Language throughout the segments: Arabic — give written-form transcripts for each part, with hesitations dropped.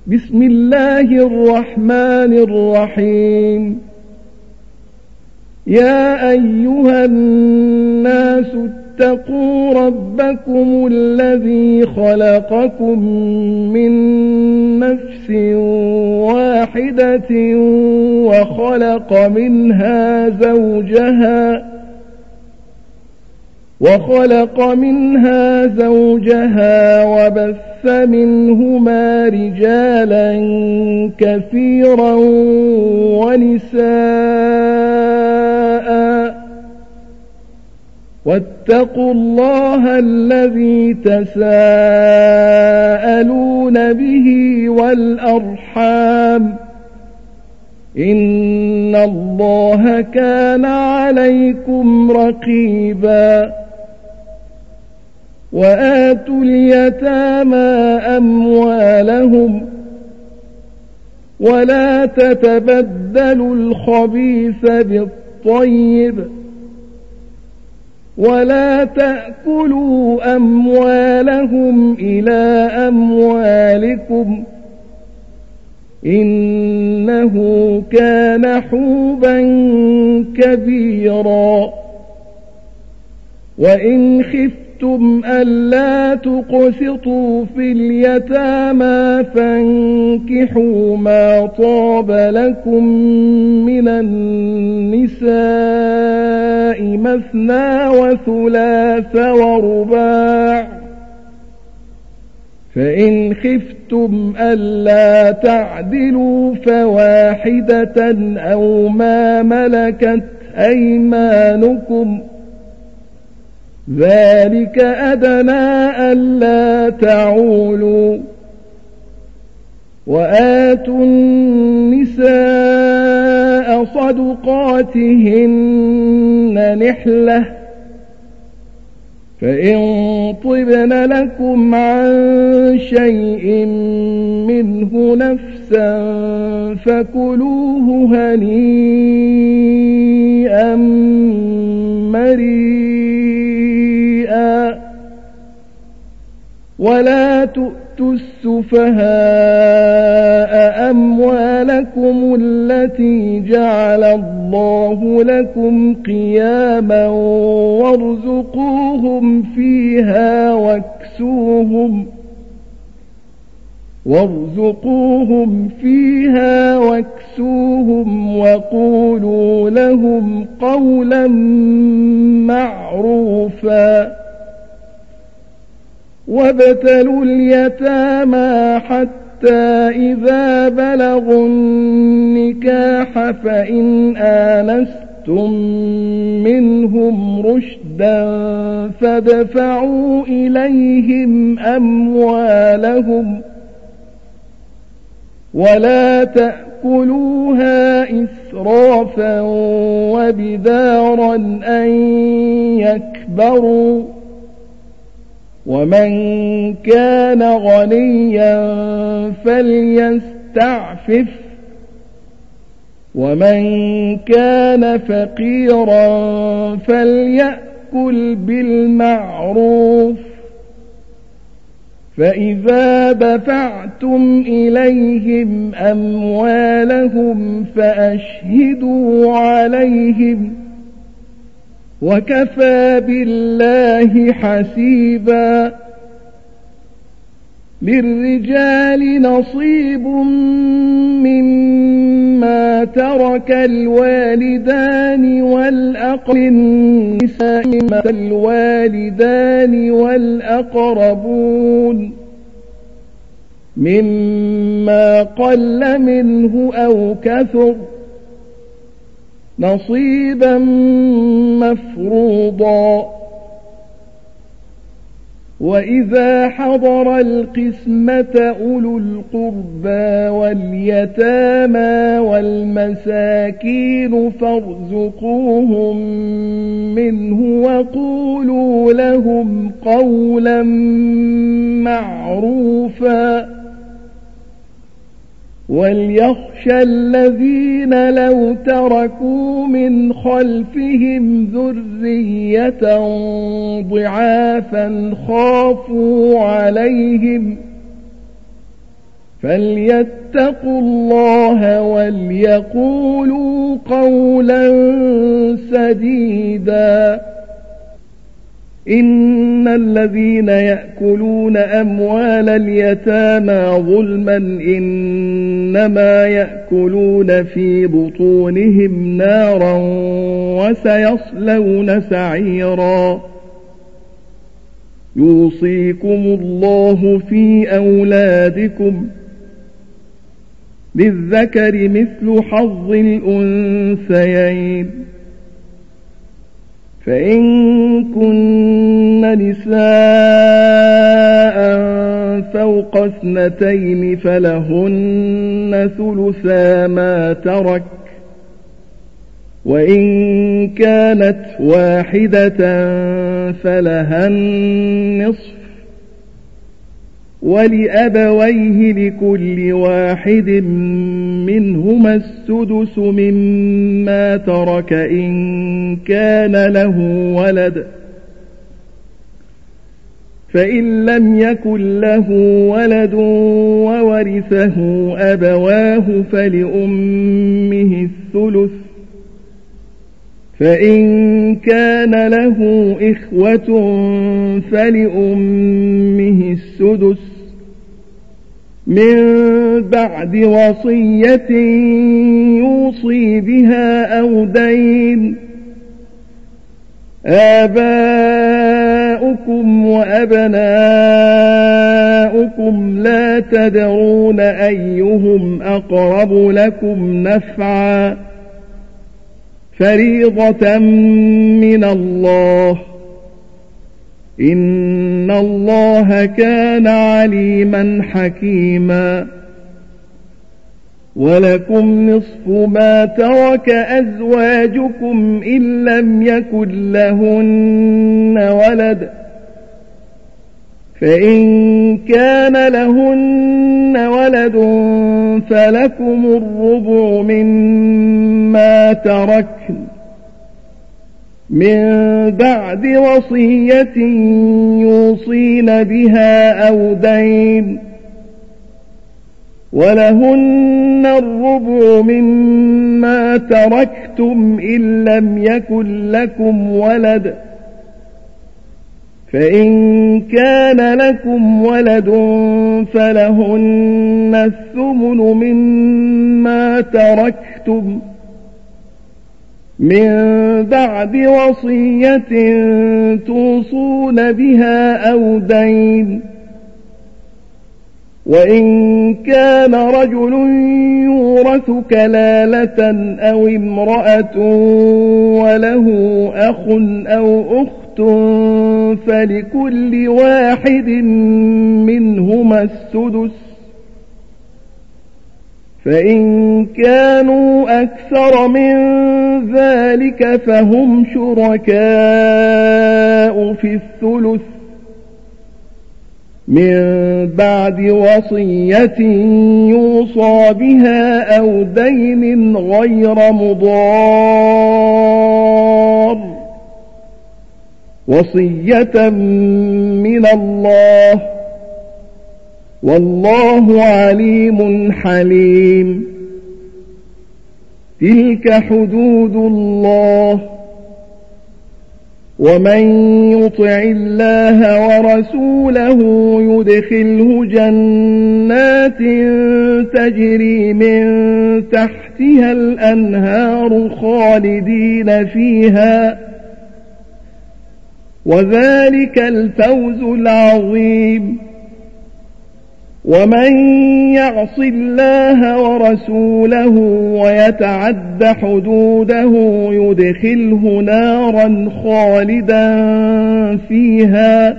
بسم الله الرحمن الرحيم. يا أيها الناس اتقوا ربكم الذي خلقكم من نفس واحدة وخلق منها زوجها وبث منهما رجالا كثيرا ونساء واتقوا الله الذي تساءلون به والأرحام إن الله كان عليكم رقيبا. وآتوا اليتامى أموالهم ولا تتبدلوا الخبيث بالطيب ولا تأكلوا أموالهم إلى أموالكم إنه كان حوبا كبيرا. وإن خفتم ألا تقسطوا في اليتامى فانكحوا ما طاب لكم من النساء مثنى وثلاث ورباع، فإن خفتم ألا تعدلوا فواحدة أو ما ملكت أيمانكم ذلك أدنى ألا تعولوا. وآتوا النساء صدقاتهن نحلة، فإن طبن لكم عن شيء منه نفسا فكلوه هنيئا مريئا. ولا تؤتوا السفهاء أموالكم التي جعل الله لكم قياما وارزقوهم فيها واكسوهم وقولوا لهم قولا معروفا. وابتلوا اليتامى حتى إذا بلغوا النكاح فإن آنستم منهم رشدا فادفعوا إليهم أموالهم ولا تأكلوها إسرافا وبدارا أن يكبروا. ومن كان غنيا فليستعفف ومن كان فقيرا فليأكل بالمعروف. فإذا دفعتم إليهم أموالهم فأشهدوا عليهم وكفى بالله حسيبا. للرجال نصيب مما ترك الوالدان والأقربون مما قل منه أو كثر نصيبا مفروضا. وإذا حضر القسمة أولو القربى واليتامى والمساكين فارزقوهم منه وقولوا لهم قولا معروفا. وليخشى الذين لو تركوا من خلفهم ذرية ضعافا خافوا عليهم فليتقوا الله وليقولوا قولا سديدا. إن الذين يأكلون أموال اليتامى ظلما إنما يأكلون في بطونهم نارا وسيصلون سعيرا. يوصيكم الله في أولادكم للذكر مثل حظ الأنثيين. فإن كن نساء فوق 2 فلهن ثلثا ما ترك، وإن كانت واحدة فلها النصف، ولأبويه لكل واحد منهما السدس مما ترك إن كان له ولد، فإن لم يكن له ولد وورثه أبواه فلأمه الثلث، فإن كان له إخوة فلأمه السدس من بعد وصية يوصي بها أو دين. آباؤكم وأبناؤكم لا تدرون أيهم أقرب لكم نفعا، فريضة من الله، إن الله كان عليما حكيما. ولكم نصف ما ترك أزواجكم إن لم يكن لهن ولد، فإن كان لهن ولد فلكم الربع مما تركن من بعد وصية يوصين بها أو دين، ولهن الربع مما تركتم إن لم يكن لكم ولد، فإن كان لكم ولد فلهن الثمن مما تركتم من بعد وصية توصون بها أو دين. وإن كان رجل يورث كلالة أو امرأة وله أخ أو أخت فلكل واحد منهما السدس، فإن كانوا أكثر من ذلك فهم شركاء في الثلث من بعد وصية يوصى بها أو دين غير مضار، وصية من الله، والله عليم حليم. تلك حدود الله، ومن يطع الله ورسوله يدخله جنات تجري من تحتها الأنهار خالدين فيها، وذلك الفوز العظيم. ومن يعص الله ورسوله ويتعد حدوده يدخله نارا خالدا فيها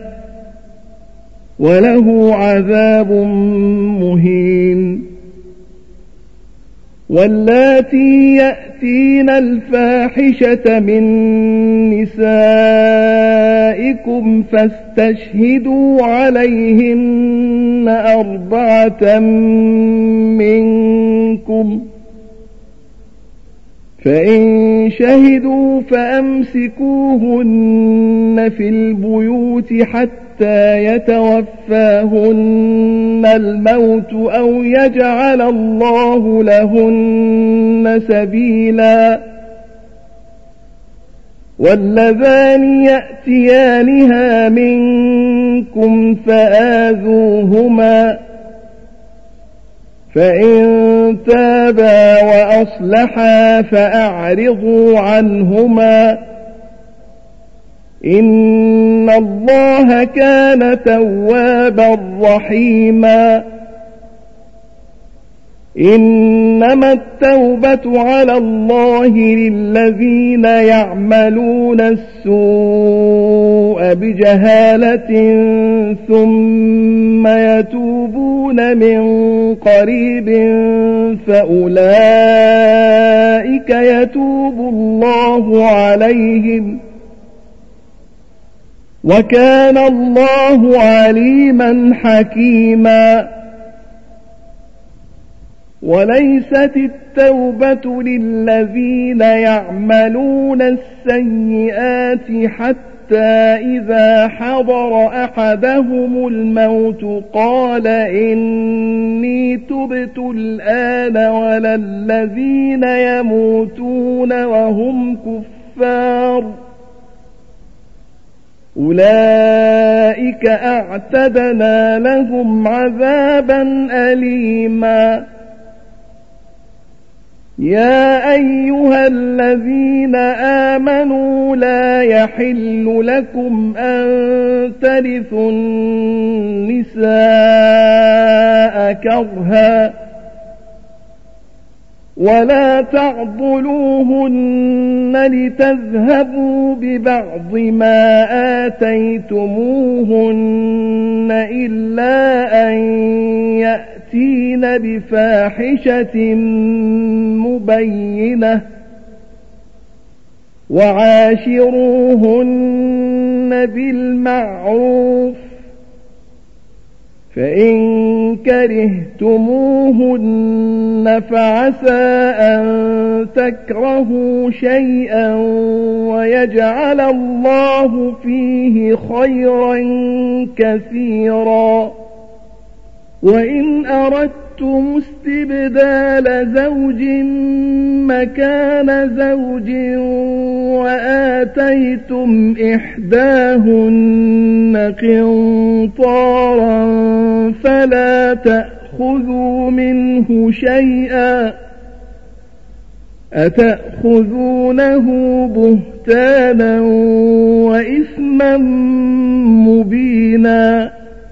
وله عذاب مهين. واللاتي يأتين الفاحشة من نسائكم فاستشهدوا عليهن 4 منكم، فإن شهدوا فأمسكوهن في البيوت حتى حتى يتوفاهن الموت أو يجعل الله لهن سبيلا. واللذان يأتيانها منكم فآذوهما، فإن تابا وأصلحا فأعرضوا عنهما، إن الله كان توابا رحيما. إنما التوبة على الله للذين يعملون السوء بجهالة ثم يتوبون من قريب فأولئك يتوب الله عليهم، وكان الله عليما حكيما. وليست التوبة للذين يعملون السيئات حتى إذا حضر أحدهم الموت قال إني تبت الآن، ولا الذين يموتون وهم كفار، أولئك أعتدنا لهم عذابا أليما. يا أيها الذين آمنوا لا يحل لكم أن ترثوا النساء كرها، ولا تعضلوهن لتذهبوا ببعض ما آتيتموهن إلا أن يأتين بفاحشة مبينة، وعاشروهن بالمعروف، فإن كرهتموهن فعسى أن تكرهوا شيئا ويجعل الله فيه خيرا كثيرا. وإن أردتم استبدال زوج مكان زوج وآتيتم إحداهن قنطارا فلا تأخذوا منه شيئا، أتأخذونه بهتانا وإثما مبينا.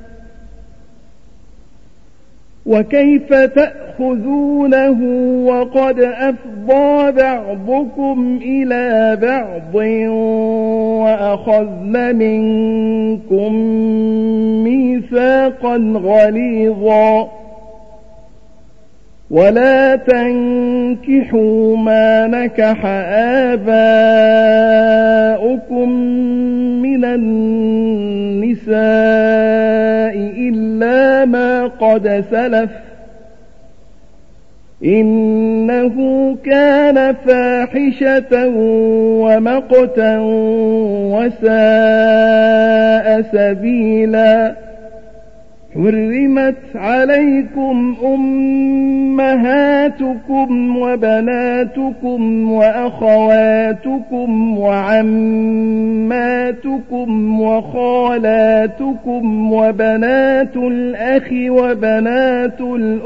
وكيف تأخذونه وقد أفضى بعضكم إلى بعض وأخذن منكم ميثاقا غليظا. ولا تنكحوا ما نكح آباؤكم من النساء إلا ما قد سلف، إنه كان فاحشة ومقتا وساء سبيلا. حرمت عليكم أمهاتكم وبناتكم وأخواتكم وعماتكم وخالاتكم وبنات الأخ وبنات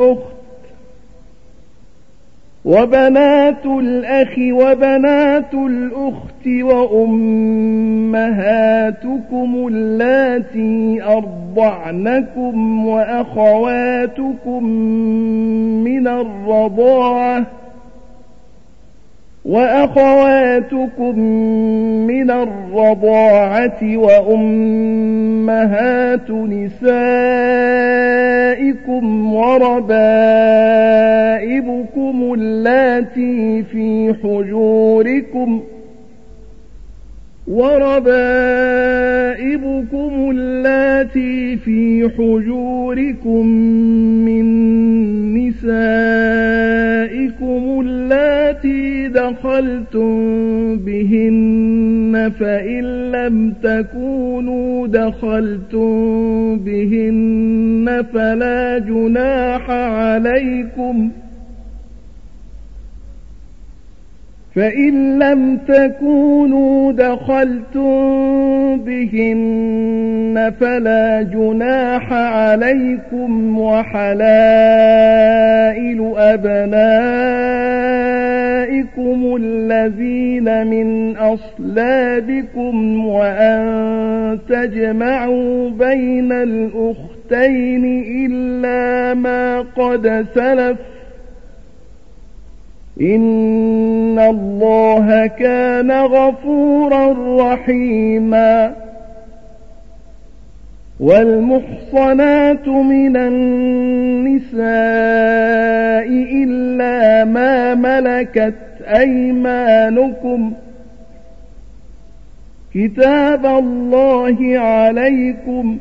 الأخت وأمهاتكم اللاتي أرضعنكم وأخواتكم من الرضاعة وأمهات نسائكم وربائبكم اللاتي في حجوركم من نسائكم اللاتي دخلتم بهن فإن لم تكونوا دخلتم بهن فلا جناح عليكم وحلائل أبنائكم الذين من أصلابكم وأن تجمعوا بين الأختين إلا ما قد سلف إن الله كان غفورا رحيما. والمحصنات من النساء إلا ما ملكت أيمانكم كتاب الله عليكم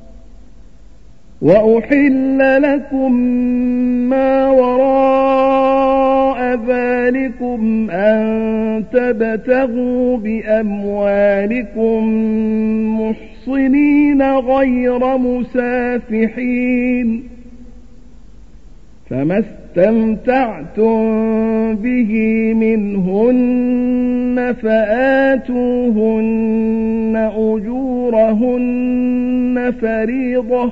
وأحل لكم ما وراء ذلكم أن تبتغوا بأموالكم محصنين غير مسافحين فما استمتعتم به منهن فآتوهن أجورهن فريضة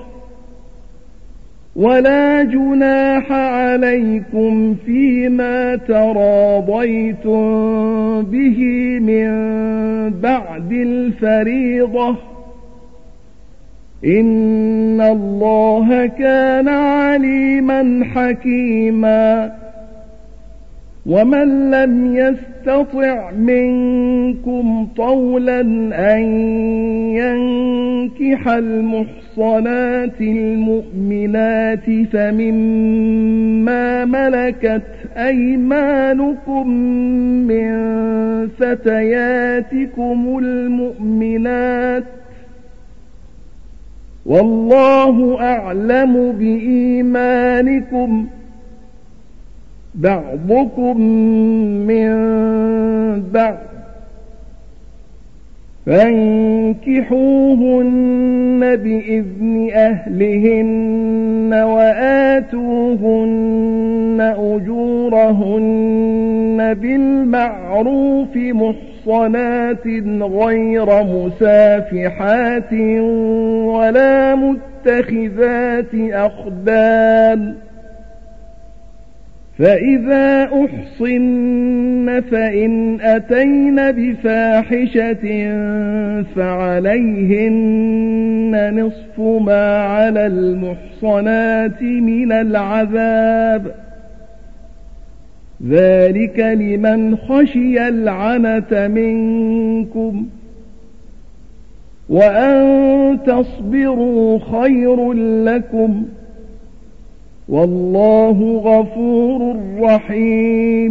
ولا جناح عليكم فيما تراضيتم به من بعد الفريضة إن الله كان عليما حكيما. ومن لم يستطع منكم طولا أن ينكح المحصنات المؤمنات فمما ملكت أيمانكم من فتياتكم المؤمنات والله أعلم بإيمانكم بعضكم من بعض فانكحوهن بإذن أهلهن وآتوهن أجورهن بالمعروف محصنات غير مسافحات ولا متخذات أخدان فإذا أحصن فإن أتين بفاحشة فعليهن نصف ما على المحصنات من العذاب ذلك لمن خشي العنة منكم وأن تصبروا خير لكم والله غفور رحيم.